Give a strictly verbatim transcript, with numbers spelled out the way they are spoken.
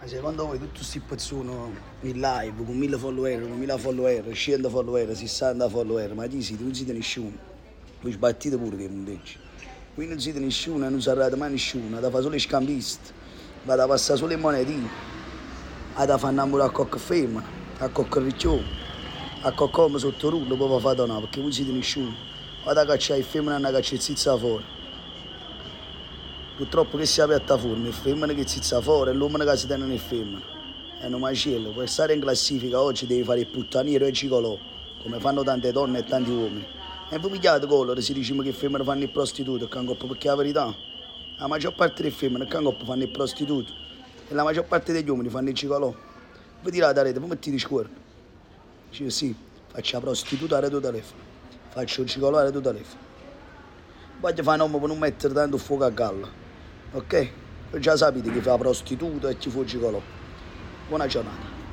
Secondo voi tutti questi pezzoni in live con mille follower, con mille follower, cento follower, sessanta follower, ma chi siete? Non siete nessuno. Voi sbattite pure che mondeggi. Qui non siete nessuno, non sarete mai nessuno, da fare solo i scambisti, vado a passare solo le monetine, a fare innamorare a qualche femmina, a qualche riccione, a qualcuno sotto rullo, poi vi fate no, perché voi siete nessuno. Vado a cacciare il femmina e a cacciare zizza fuori. Purtroppo che sia piattaforma, il femmina che zizza fuori e l'uomo che si tiene nel femmina. È un macello, per stare in classifica oggi devi fare il puttaniero e il gigolò, come fanno tante donne e tanti uomini. E voi pigliate colore, si dice che i femmine fanno il prostituto, perché la verità, la maggior parte delle femmine fanno il prostituto e la maggior parte degli uomini fanno il gigolò. Voi tirate la rete, voi mettete i scuorni. Dice sì, faccio la prostituta a reto telefono, faccio il gigolò a reto telefono. Voglio fare un uomo per non mettere tanto fuoco a galla. Ok? Già sapete chi fa la prostituta e chi fa il gigolò. Buona giornata.